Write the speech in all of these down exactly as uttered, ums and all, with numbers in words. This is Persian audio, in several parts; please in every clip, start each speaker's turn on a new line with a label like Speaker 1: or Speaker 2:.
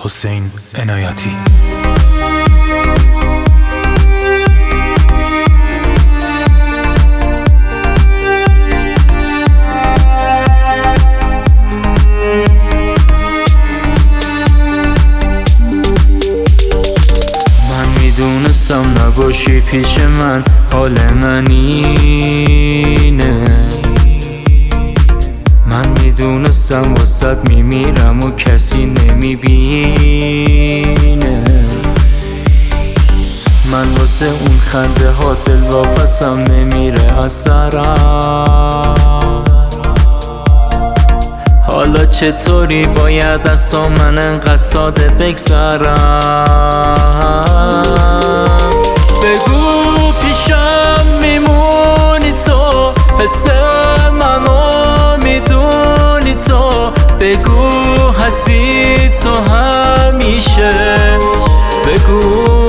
Speaker 1: حسین عنایتی.
Speaker 2: میدونستم نباشی پیش من، حال من اینه. من میدونستم واسط میمیرم و کسی نمیبینه. من واسه اون خنده ها دل واپسم نمیره از سرم. حالا چطوری باید از من انقدر ساده بگذرم؟ بگو پیشم میمونی تو، حس منو میدونی تو، بگو هستی تو همیشه. بگو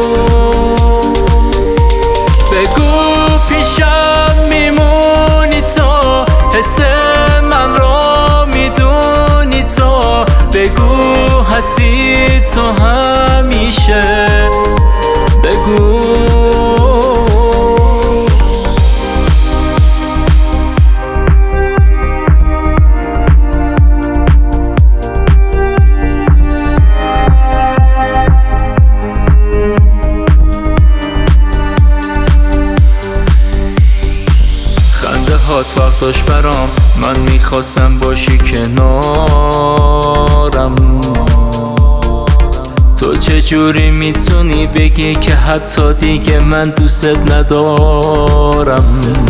Speaker 2: بگو پیشم میمونی تو، حس من رو میدونی تو، بگو هستی تو همیشه. بگو خنده هات وقت داشت برام، من میخواستم باشی کنارم. تو چجوری میتونی بگی که حتی دیگه من دوست ندارم؟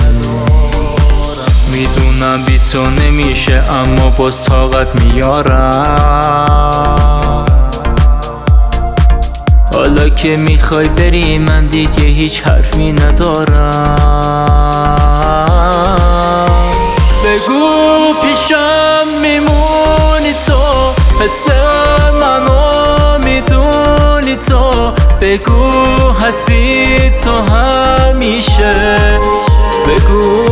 Speaker 2: میدونم بی تو نمیشه اما باز طاقت میارم. حالا که میخوای بری من دیگه هیچ حرفی ندارم. بگو پیشم میمونی تو، حس منو میدونی تو، بگو هستی تو همیشه. بگو